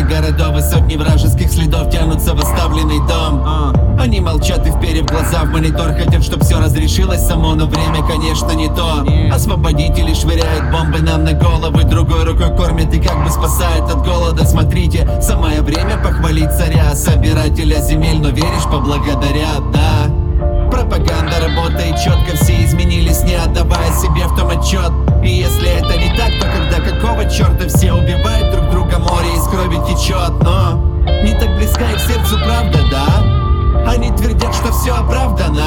городов и сотни вражеских следов тянутся в оставленный дом. Они молчат и вперев глаза в монитор, хотят, чтоб все разрешилось само, но время, конечно, не то. Освободители швыряют бомбы нам на головы, другой рукой кормят и как бы спасает от голода. Смотрите, самое время похвалить царя, собирателя земель, но веришь, поблагодарят, да. Пропаганда работает четко, все изменились, не отдавая себе в том отчет. И если это не так, то когда какого черта все убивают друг друга, море из крови течет. Но не так близка их сердцу правда, да? Они твердят, что все оправдано.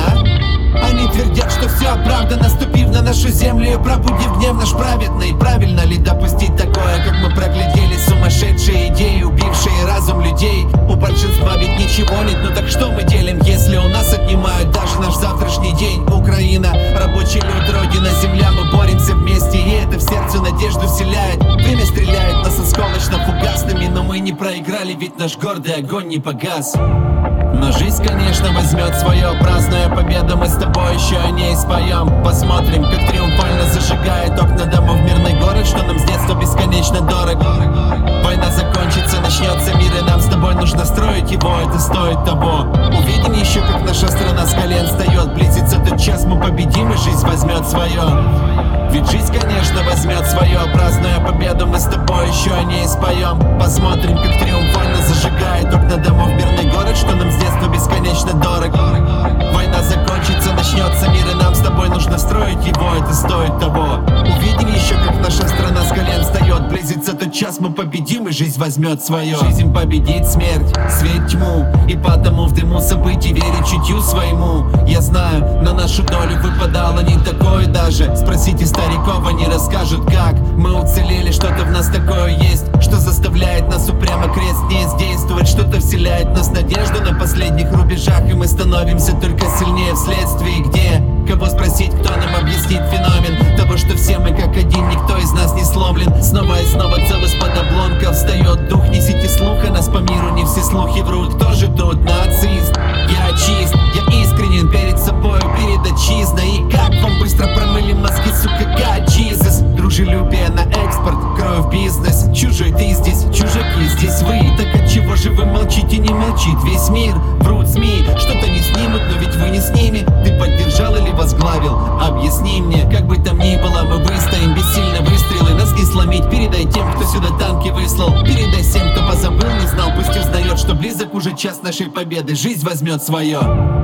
Они твердят, что все оправдано, ступив на нашу землю и пробудив гнев наш праведный. Правильно ли допустить такое, как мы проглядели сумасшедшие идеи, убившие разум людей? У большинства ведь ничего нет, ну так что мы делим, если у нас отнимают даже наш завтрашний день? Украина, рабочий люд, родина, земля, мы боремся вместе, и это в сердце надежду вселяет. Время стреляет нас осколочно-фугасными, но мы не проиграли, ведь наш гордый огонь не погас. Но жизнь, конечно, возьмет свое, празднуя победу, мы с тобой еще о ней споем. Посмотрим, как триумфально зажигает окна домов мирный город, что нам с детства бесконечно дорог. Война закончится, начнется мир, и нам с тобой нужно строить его, это стоит того. Увидим еще, как наша страна с колен встает, близится тот час, мы победим, и жизнь возьмет свое. Ведь жизнь, конечно, возьмет свое, празднуя победу, мы с тобой еще о ней споем. Посмотрим, как триумфально зажигает окна домов мирный город, что нам с детства бесконечно дорог. Война закончится, начнется мир, и нам с тобой нужно строить его, это стоит того. Увидим еще, как наша страна с колен встает, близится тот час, мы победим, и жизнь возьмет свое. Жизнь победит смерть, свет тьму, и потому в дыму событий верить чутью своему. Я знаю, на нашу долю выпадало не такое даже. Спросите стариков, они расскажут как. Мы уцелели, что-то в нас такое есть, что заставляет нас упрямо крест не действовать. Что-то вселяет в нас надежду на последних рубежах, и мы становимся только сильнее вследствие. Где? Кого спросить, кто нам объяснит феномен того, что все мы как один, никто из нас не сломлен. Снова и снова цел из-под обломков встает дух. Несите слух о нас по миру, не все слухи врут. Кто же тут нацист? Я чист, я искренен перед собой, перед отчизной. И как вам быстро промыли мозги, сука, God Jesus. Дружелюбие на экспорт, кровь бизнес. Чужой ты здесь, чужаки здесь вы. Так отчего же вы молчите, не молчит весь мир? Врут СМИ, что-то не снимут, но ведь вы не с ними. Ты поддержал или возглавил? Объясни мне, как бы там ни было, мы выстоим. Бессильно выстрелы, нас не сломить. Передай тем, кто сюда танки выслал. Передай всем, кто позабыл, не знал, пусть узнает, что близок уже час нашей победы. Жизнь возьмет свое.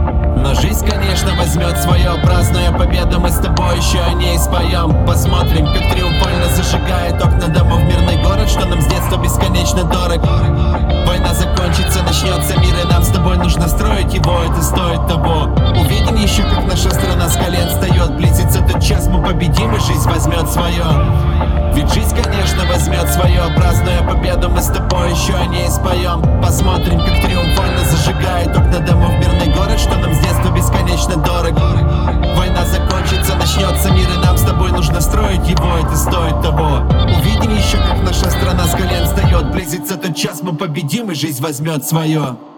Но жизнь, конечно, возьмет свое, празднуя победу, мы с тобой еще о ней споем. Посмотрим, как триумфально зажигает окна домов мирный город, что нам с детства бесконечно дорог. Война закончится, начнется мир, и нам с тобой нужно строить его, это стоит того. Увидим еще, как наша страна с колен встает, близится тот час, мы победим, и жизнь возьмет свое. Ведь жизнь, конечно, возьмет свое, празднуя победу, мы с тобой еще о ней споем. Посмотрим, как триумфально зажигает окна домов мирный город, что нам с детства бесконечно дорог. Война закончится, начнется мир, и нам с тобой нужно строить его, это стоит того. Увидим еще, как наша страна с колен встает, близится тот час, мы победим, и жизнь возьмет свое.